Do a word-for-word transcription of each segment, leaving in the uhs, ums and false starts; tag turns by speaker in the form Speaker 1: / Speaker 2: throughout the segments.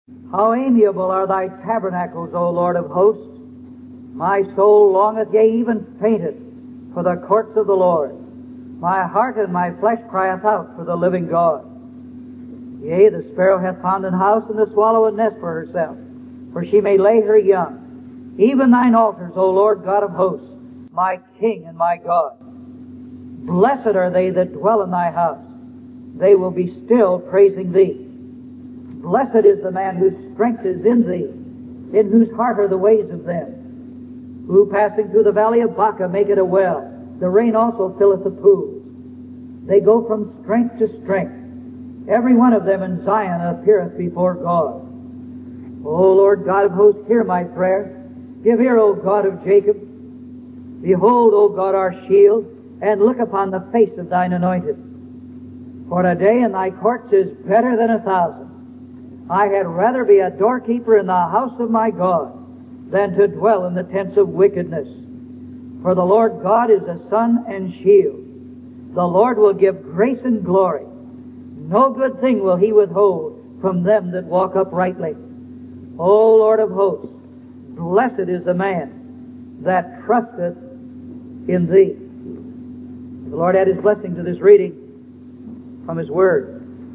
Speaker 1: How amiable are thy tabernacles, O Lord of hosts! My soul longeth, yea, even fainteth, for the courts of the Lord. My heart and my flesh crieth out for the living God. Yea, the sparrow hath found an house, and the swallow a nest for herself, for she may lay her young. Even thine altars, O Lord God of hosts, my King and my God. Blessed are they that dwell in thy house. They will be still praising thee. Blessed is the man whose strength is in thee, in whose heart are the ways of them, who passing through the valley of Baca make it a well. The rain also filleth the pools. They go from strength to strength. Every one of them in Zion appeareth before God. O Lord God of hosts, hear my prayer. Give ear, O God of Jacob. Behold, O God, our shield, and look upon the face of thine anointed. For a day in thy courts is better than a thousand. I had rather be a doorkeeper in the house of my God than to dwell in the tents of wickedness. For the Lord God is a sun and shield. The Lord will give grace and glory. No good thing will he withhold from them that walk uprightly. O Lord of hosts, blessed is the man that trusteth in thee. The Lord add his blessing to this reading from his word.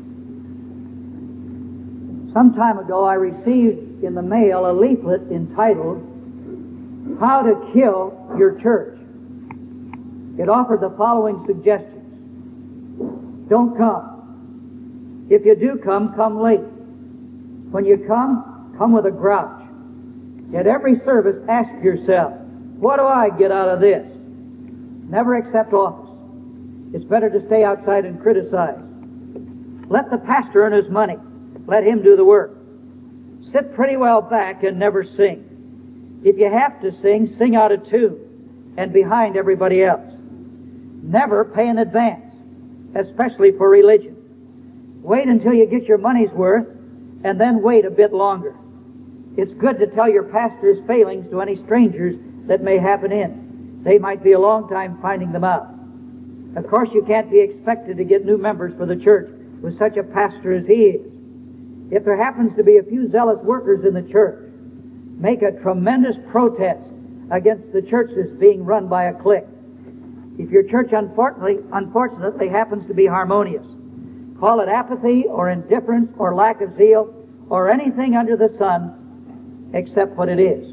Speaker 1: Some time ago I received in the mail a leaflet entitled, How to Kill Your Church. It offered the following suggestions. Don't come. If you do come, come late. When you come, come with a grouch. At every service, ask yourself, what do I get out of this? Never accept office. It's better to stay outside and criticize. Let the pastor earn his money. Let him do the work. Sit pretty well back and never sing. If you have to sing, sing out of tune and behind everybody else. Never pay in advance, especially for religion. Wait until you get your money's worth and then wait a bit longer. It's good to tell your pastor's failings to any strangers that may happen in. They might be a long time finding them out. Of course, you can't be expected to get new members for the church with such a pastor as he is. If there happens to be a few zealous workers in the church, make a tremendous protest against the church that's being run by a clique. If your church unfortunately, unfortunately happens to be harmonious, call it apathy or indifference or lack of zeal or anything under the sun except what it is.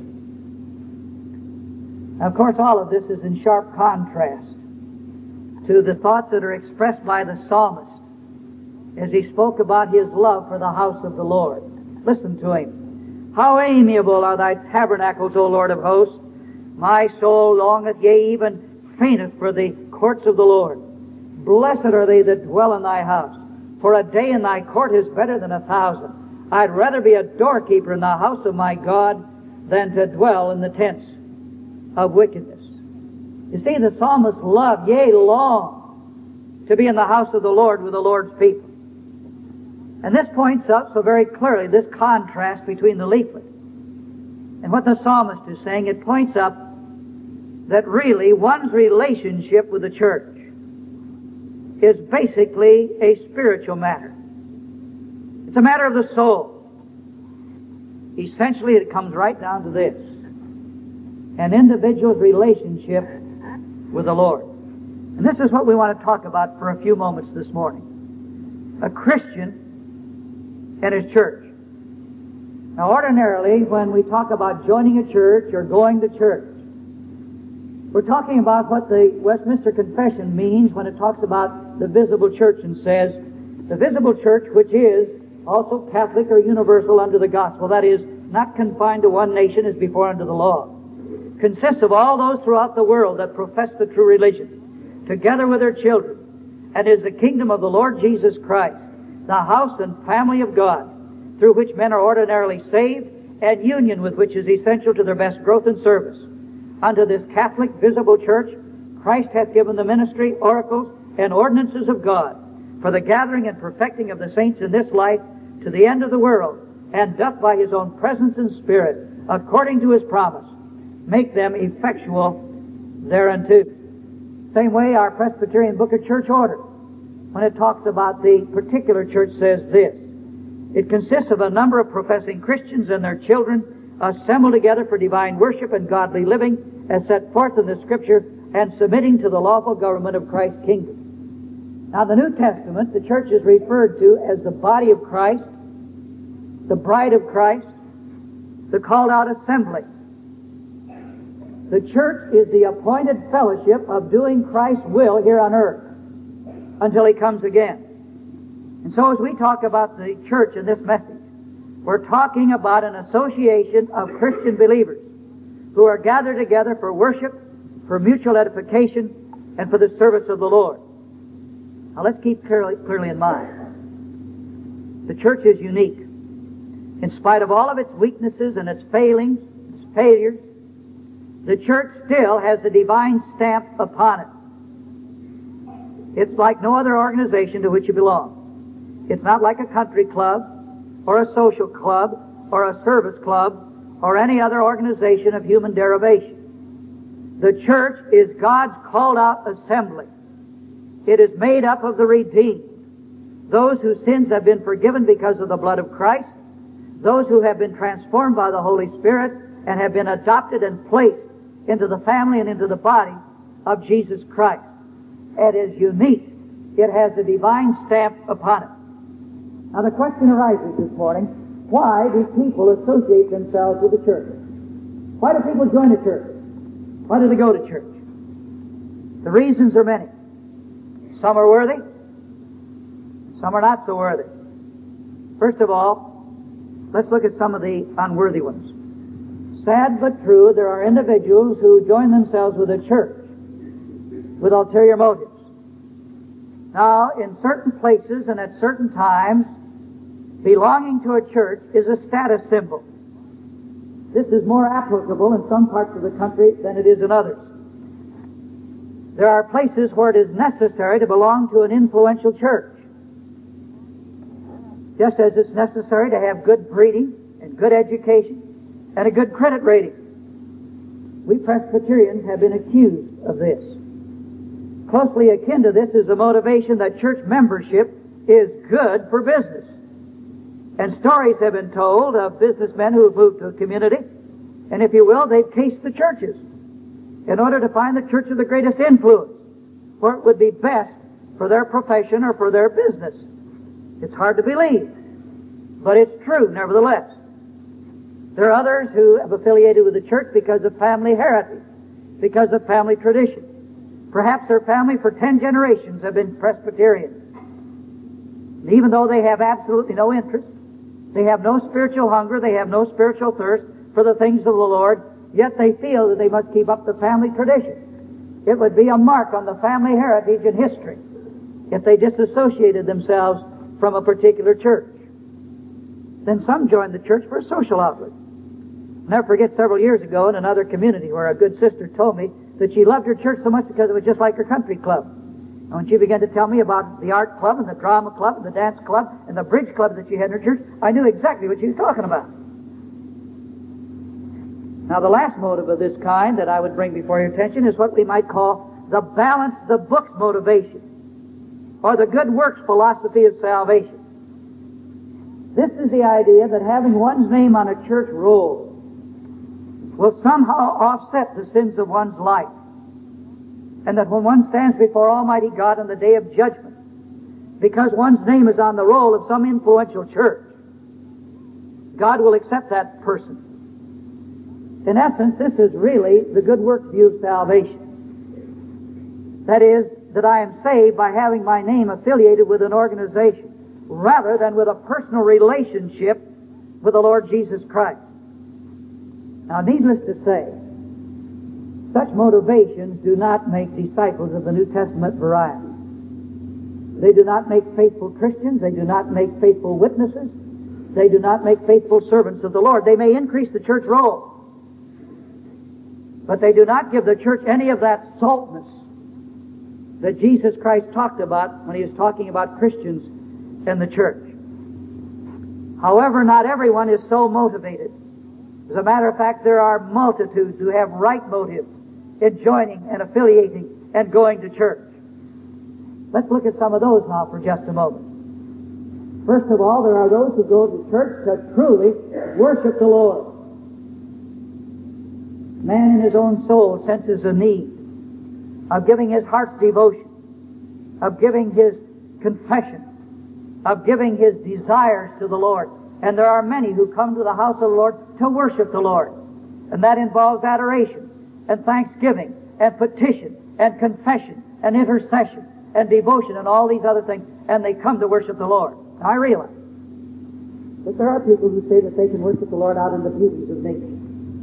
Speaker 1: Now, of course, all of this is in sharp contrast to the thoughts that are expressed by the psalmist as he spoke about his love for the house of the Lord. Listen to him. How amiable are thy tabernacles, O Lord of hosts! My soul longeth, yea, even fainteth for the courts of the Lord. Blessed are they that dwell in thy house. For a day in thy court is better than a thousand. I'd rather be a doorkeeper in the house of my God than to dwell in the tents of wickedness. You see, the psalmist loved, yea, longed to be in the house of the Lord with the Lord's people. And this points out so very clearly this contrast between the leaflet and what the psalmist is saying. It points up that really one's relationship with the church is basically a spiritual matter. It's a matter of the soul. Essentially, it comes right down to this: an individual's relationship with the Lord. And this is what we want to talk about for a few moments this morning. A Christian and his church. Now, ordinarily, when we talk about joining a church or going to church, we're talking about what the Westminster Confession means when it talks about the visible church and says, the visible church, which is also Catholic or universal under the gospel, that is, not confined to one nation as before under the law, consists of all those throughout the world that profess the true religion, together with their children, and is the kingdom of the Lord Jesus Christ, the house and family of God, through which men are ordinarily saved, and union with which is essential to their best growth and service. Unto this Catholic visible church, Christ hath given the ministry, oracles, and ordinances of God, for the gathering and perfecting of the saints in this life to the end of the world, and doth by his own presence and Spirit, according to his promise, make them effectual thereunto. Same way our Presbyterian Book of Church Order, when it talks about the particular church, says this: It consists of a number of professing Christians and their children assembled together for divine worship and godly living as set forth in the Scripture and submitting to the lawful government of Christ's kingdom. Now, the New Testament, the church is referred to as the body of Christ, the bride of Christ, the called out assembly. The church is the appointed fellowship of doing Christ's will here on earth until He comes again. And so as we talk about the church in this message, we're talking about an association of Christian believers who are gathered together for worship, for mutual edification, and for the service of the Lord. Now let's keep clearly, clearly in mind, the church is unique. In spite of all of its weaknesses and its failings, its failures, the church still has the divine stamp upon it. It's like no other organization to which you belong. It's not like a country club, or a social club, or a service club, or any other organization of human derivation. The church is God's called out assembly. It is made up of the redeemed, those whose sins have been forgiven because of the blood of Christ, those who have been transformed by the Holy Spirit and have been adopted and placed into the family and into the body of Jesus Christ. It is unique. It has a divine stamp upon it. Now the question arises this morning, why do people associate themselves with the church? Why do people join a church? Why do they go to church? The reasons are many. Some are worthy, some are not so worthy. First of all, let's look at some of the unworthy ones. Sad but true, there are individuals who join themselves with a church with ulterior motives. Now, in certain places and at certain times, belonging to a church is a status symbol. This is more applicable in some parts of the country than it is in others. There are places where it is necessary to belong to an influential church, just as it's necessary to have good breeding and good education and a good credit rating. We Presbyterians have been accused of this. Closely akin to this is the motivation that church membership is good for business. And stories have been told of businessmen who have moved to a community, and if you will, they've cased the churches in order to find the church of the greatest influence, where it would be best for their profession or for their business. It's hard to believe, but it's true nevertheless. There are others who have affiliated with the church because of family heritage, because of family tradition. Perhaps their family for ten generations have been Presbyterian. And even though they have absolutely no interest, they have no spiritual hunger, they have no spiritual thirst for the things of the Lord, yet they feel that they must keep up the family tradition. It would be a mark on the family heritage and history if they disassociated themselves from a particular church. Then some joined the church for a social outlet. I'll never forget several years ago in another community where a good sister told me that she loved her church so much because it was just like her country club. And when she began to tell me about the art club and the drama club and the dance club and the bridge club that she had in her church, I knew exactly what she was talking about. Now, the last motive of this kind that I would bring before your attention is what we might call the balance the books motivation, or the good works philosophy of salvation. This is the idea that having one's name on a church roll will somehow offset the sins of one's life, and that when one stands before Almighty God on the day of judgment, because one's name is on the roll of some influential church, God will accept that person. In essence, this is really the good works view of salvation. That is, that I am saved by having my name affiliated with an organization, rather than with a personal relationship with the Lord Jesus Christ. Now, needless to say, such motivations do not make disciples of the New Testament variety. They do not make faithful Christians. They do not make faithful witnesses. They do not make faithful servants of the Lord. They may increase the church roll, but they do not give the church any of that saltness that Jesus Christ talked about when He was talking about Christians in the church. However, not everyone is so motivated. As a matter of fact, there are multitudes who have right motives in joining and affiliating and going to church. Let's look at some of those now for just a moment. First of all, there are those who go to church to truly worship the Lord. Man in his own soul senses a need of giving his heart's devotion, of giving his confession, of giving his desires to the Lord. And there are many who come to the house of the Lord to worship the Lord. And that involves adoration and thanksgiving and petition and confession and intercession and devotion and all these other things. And they come to worship the Lord. Now, I realize that there are people who say that they can worship the Lord out in the beauties of nature.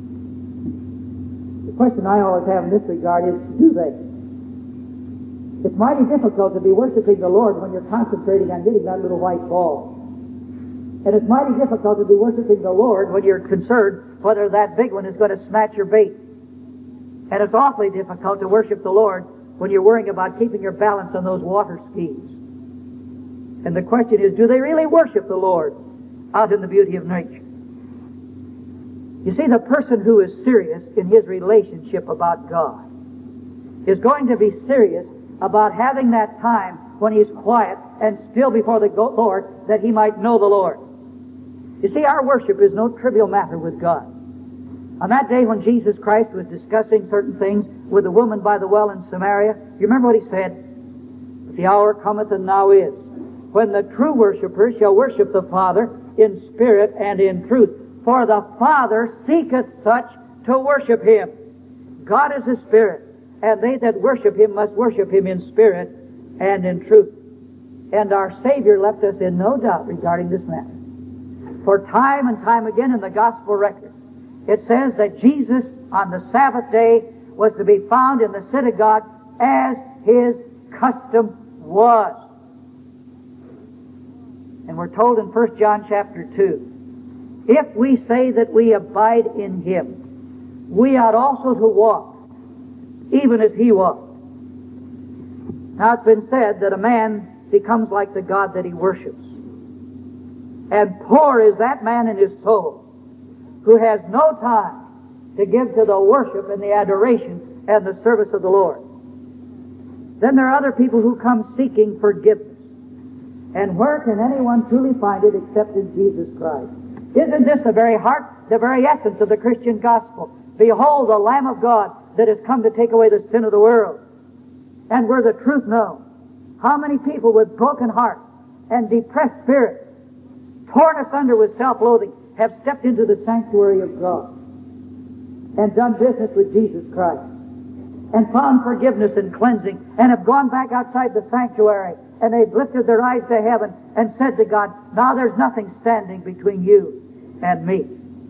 Speaker 1: The question I always have in this regard is, do they? It's mighty difficult to be worshiping the Lord when you're concentrating on getting that little white ball. And it's mighty difficult to be worshiping the Lord when you're concerned whether that big one is going to snatch your bait. And it's awfully difficult to worship the Lord when you're worrying about keeping your balance on those water skis. And the question is, do they really worship the Lord out in the beauty of nature? You see, the person who is serious in his relationship about God is going to be serious about having that time when he's quiet and still before the Lord, that he might know the Lord. You see, our worship is no trivial matter with God. On that day when Jesus Christ was discussing certain things with the woman by the well in Samaria, you remember what he said? The hour cometh and now is, when the true worshipers shall worship the Father in spirit and in truth. For the Father seeketh such to worship Him. God is a spirit, and they that worship Him must worship Him in spirit and in truth. And our Savior left us in no doubt regarding this matter. For time and time again in the Gospel record, it says that Jesus on the Sabbath day was to be found in the synagogue as His custom was. And we're told in First John chapter two, if we say that we abide in Him, we ought also to walk, even as He walked. Now it's been said that a man becomes like the God that he worships. And poor is that man in his soul who has no time to give to the worship and the adoration and the service of the Lord. Then there are other people who come seeking forgiveness. And where can anyone truly find it except in Jesus Christ? Isn't this the very heart, the very essence of the Christian gospel? Behold, the Lamb of God that has come to take away the sin of the world. And where the truth known. How many people with broken hearts and depressed spirits, torn asunder with self-loathing, have stepped into the sanctuary of God and done business with Jesus Christ and found forgiveness and cleansing and have gone back outside the sanctuary and they've lifted their eyes to heaven and said to God, now there's nothing standing between you and me.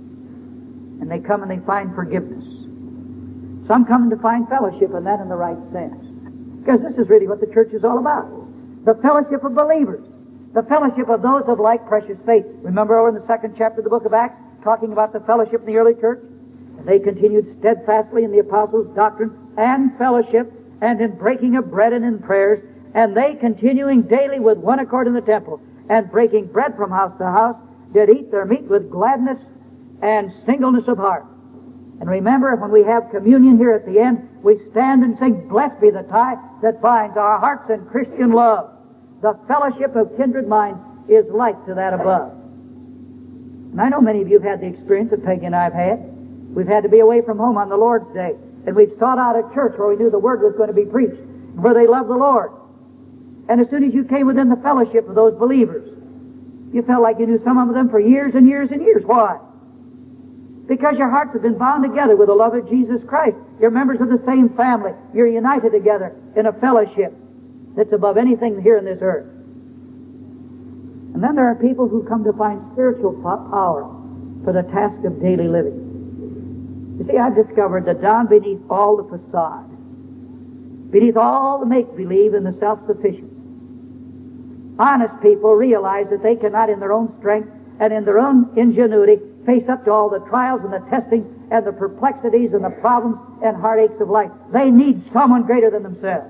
Speaker 1: And they come and they find forgiveness. Some come to find fellowship, and that in the right sense. Because this is really what the church is all about. The fellowship of believers. The fellowship of those of like precious faith. Remember over in the second chapter of the book of Acts, talking about the fellowship in the early church? And they continued steadfastly in the apostles' doctrine and fellowship, and in breaking of bread and in prayers, and they continuing daily with one accord in the temple, and breaking bread from house to house, did eat their meat with gladness and singleness of heart. And remember, when we have communion here at the end, we stand and sing, blessed be the tie that binds our hearts in Christian love. The fellowship of kindred minds is like to that above. And I know many of you have had the experience that Peggy and I have had. We've had to be away from home on the Lord's Day. And we've sought out a church where we knew the Word was going to be preached, where they loved the Lord. And as soon as you came within the fellowship of those believers, you felt like you knew some of them for years and years and years. Why? Because your hearts have been bound together with the love of Jesus Christ. You're members of the same family. You're united together in a fellowship that's above anything here on this earth. And then there are people who come to find spiritual power for the task of daily living. You see, I've discovered that down beneath all the facade, beneath all the make-believe and the self-sufficiency, honest people realize that they cannot in their own strength and in their own ingenuity face up to all the trials and the testing and the perplexities and the problems and heartaches of life. They need someone greater than themselves.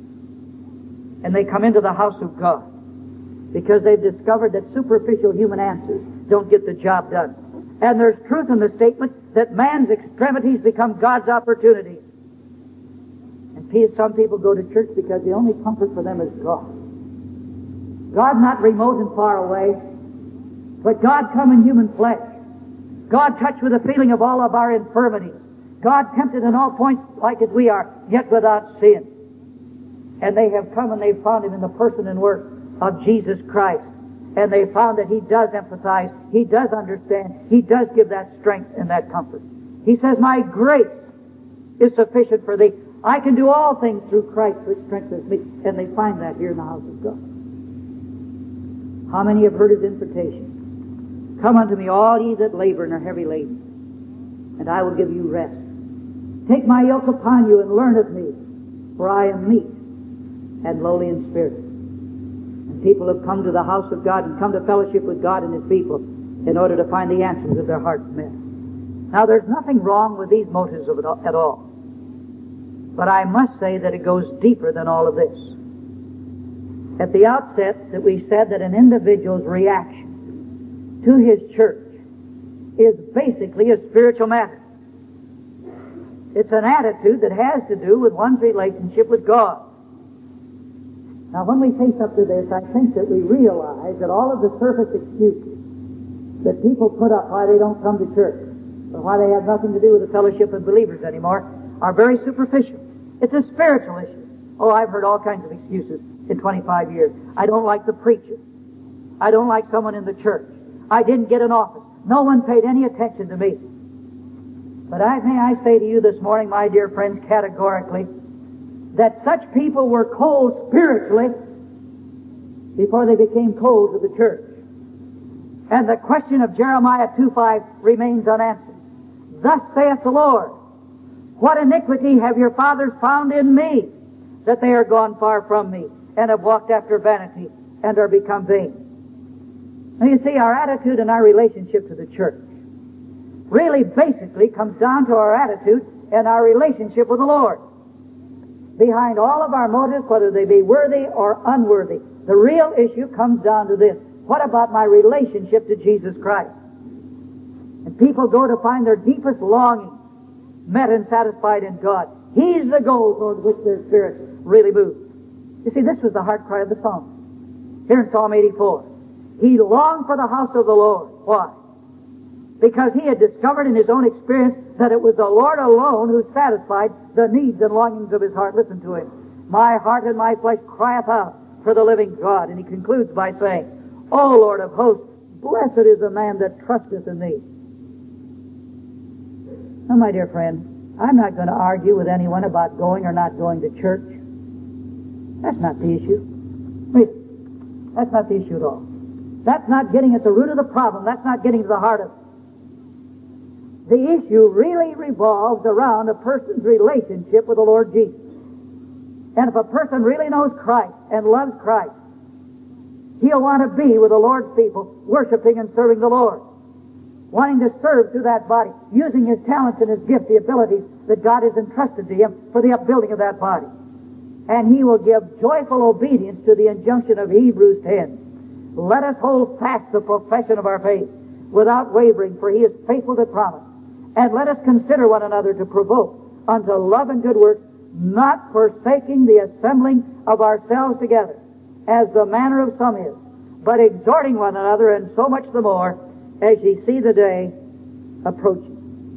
Speaker 1: And they come into the house of God because they've discovered that superficial human answers don't get the job done. And there's truth in the statement that man's extremities become God's opportunities. And some people go to church because the only comfort for them is God. God not remote and far away, but God come in human flesh. God touched with the feeling of all of our infirmities. God tempted in all points like as we are, yet without sin. And they have come and they've found Him in the person and work of Jesus Christ. And they found that He does empathize, He does understand, He does give that strength and that comfort. He says, my grace is sufficient for thee. I can do all things through Christ which strengthens me. And they find that here in the house of God. How many have heard His invitation? Come unto me, all ye that labor and are heavy laden, and I will give you rest. Take my yoke upon you and learn of me, for I am meek and lowly in spirit. And people have come to the house of God and come to fellowship with God and His people in order to find the answers of their heart's met. Now, there's nothing wrong with these motives of it at all. But I must say that it goes deeper than all of this. At the outset, that we said that an individual's reaction to his church is basically a spiritual matter. It's an attitude that has to do with one's relationship with God. Now, when we face up to this, I think that we realize that all of the surface excuses that people put up why they don't come to church, or why they have nothing to do with the fellowship of believers anymore, are very superficial. It's a spiritual issue. Oh, I've heard all kinds of excuses in twenty-five years. I don't like the preacher. I don't like someone in the church. I didn't get an office. No one paid any attention to me. But I, may I say to you this morning, my dear friends, categorically, that such people were cold spiritually before they became cold to the church. And the question of Jeremiah two five remains unanswered. Thus saith the Lord, what iniquity have your fathers found in me, that they are gone far from me, and have walked after vanity, and are become vain? Now you see, our attitude and our relationship to the church really basically comes down to our attitude and our relationship with the Lord. Behind all of our motives, whether they be worthy or unworthy, the real issue comes down to this. What about my relationship to Jesus Christ? And people go to find their deepest longing met and satisfied in God. He's the goal toward which their spirit really moves. You see, this was the heart cry of the psalmist. Here in Psalm eighty-four. He longed for the house of the Lord. Why? Because he had discovered in his own experience that it was the Lord alone who satisfied the needs and longings of his heart. Listen to him. My heart and my flesh crieth out for the living God. And he concludes by saying, O Lord of hosts, blessed is the man that trusteth in thee. Now, my dear friend, I'm not going to argue with anyone about going or not going to church. That's not the issue. Really, that's not the issue at all. That's not getting at the root of the problem. That's not getting to the heart of it. The issue really revolves around a person's relationship with the Lord Jesus. And if a person really knows Christ and loves Christ, he'll want to be with the Lord's people, worshiping and serving the Lord, wanting to serve through that body, using his talents and his gifts, the abilities that God has entrusted to him for the upbuilding of that body. And he will give joyful obedience to the injunction of Hebrews ten. Let us hold fast the profession of our faith without wavering, for he is faithful to promise. And let us consider one another to provoke unto love and good works, not forsaking the assembling of ourselves together, as the manner of some is, but exhorting one another, and so much the more, as ye see the day approaching.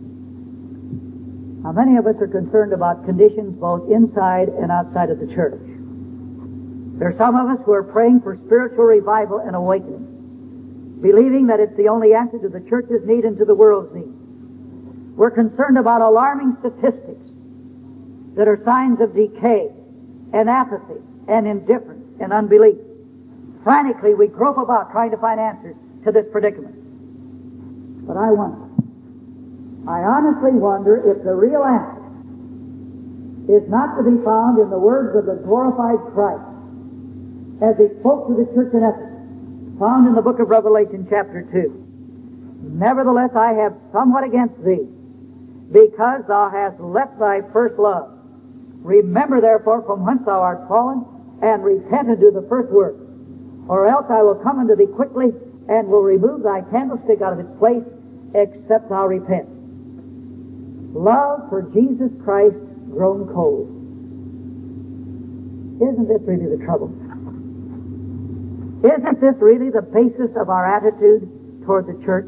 Speaker 1: Now, many of us are concerned about conditions both inside and outside of the church. There are some of us who are praying for spiritual revival and awakening, believing that it's the only answer to the church's need and to the world's need. We're concerned about alarming statistics that are signs of decay and apathy and indifference and unbelief. Frantically, we grope about trying to find answers to this predicament. But I wonder, I honestly wonder if the real answer is not to be found in the words of the glorified Christ as he spoke to the church in Ephesus, found in the book of Revelation chapter two. Nevertheless, I have somewhat against thee, because thou hast left thy first love. Remember therefore from whence thou art fallen, and repent and do the first work. Or else I will come unto thee quickly, and will remove thy candlestick out of its place, except thou repent. Love for Jesus Christ grown cold. Isn't this really the trouble? Isn't this really the basis of our attitude toward the church?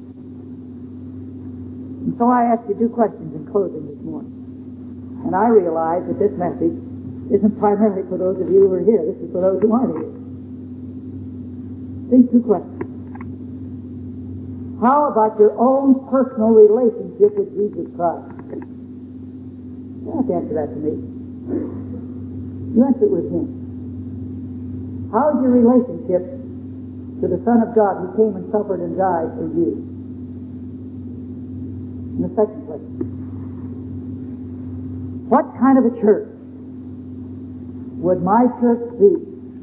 Speaker 1: And so I ask you two questions in closing this morning. And I realize that this message isn't primarily for those of you who are here. This is for those who aren't here. These two questions. How about your own personal relationship with Jesus Christ? You don't have to answer that to me. You answer it with Him. How is your relationship to the Son of God who came and suffered and died for you? And the second question. What kind of a church would my church be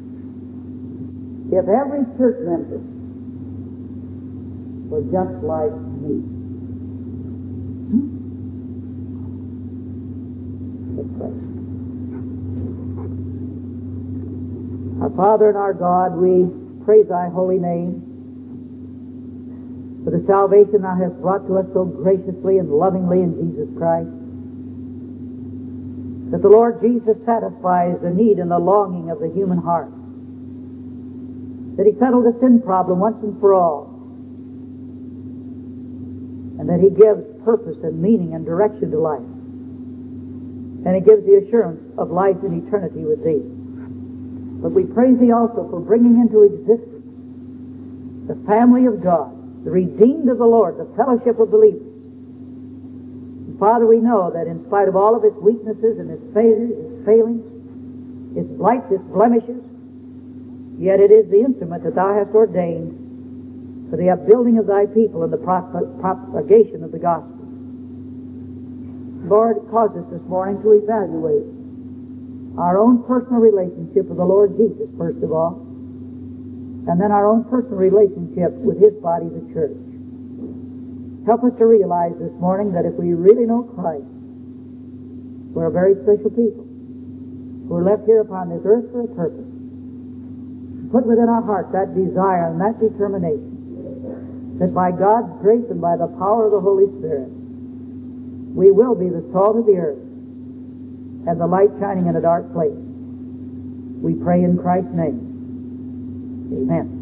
Speaker 1: if every church member was just like me? Hmm? Let's pray. Our Father and our God, we praise Thy holy name for the salvation Thou hast brought to us so graciously and lovingly in Jesus Christ. That the Lord Jesus satisfies the need and the longing of the human heart. That He settled the sin problem once and for all. And that He gives purpose and meaning and direction to life. And He gives the assurance of life in eternity with Thee. But we praise Thee also for bringing into existence the family of God, the redeemed of the Lord, the fellowship of believers. And Father, we know that in spite of all of its weaknesses and its failures, its failings, its blights, its blemishes, yet it is the instrument that Thou hast ordained for the upbuilding of Thy people and the prop- propagation of the gospel. Lord, cause us this morning to evaluate our own personal relationship with the Lord Jesus, first of all, and then our own personal relationship with His body, the church. Help us to realize this morning that if we really know Christ, we're a very special people. We're left here upon this earth for a purpose. Put within our hearts that desire and that determination that by God's grace and by the power of the Holy Spirit, we will be the salt of the earth and the light shining in a dark place. We pray in Christ's name. Amen.